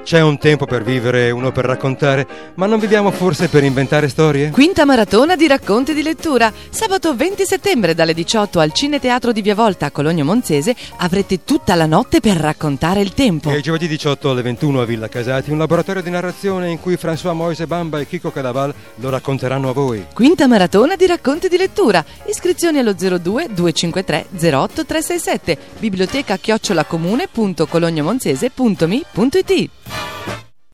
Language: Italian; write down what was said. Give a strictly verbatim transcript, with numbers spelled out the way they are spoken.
C'è un tempo per vivere, uno per raccontare, ma non viviamo forse per inventare storie? Quinta maratona di racconti di lettura. Sabato venti settembre dalle diciotto al Cineteatro di Via Volta a Cologno Monzese avrete tutta la notte per raccontare il tempo. E giovedì diciotto alle ventuno a Villa Casati un laboratorio di narrazione in cui François Moise Bamba e Chico Cadaval lo racconteranno a voi. Quinta maratona di racconti di lettura. Iscrizioni allo zero due due cinque tre zero otto tre sei sette. Biblioteca chiocciolacomune punto colognomonzese punto mi punto it.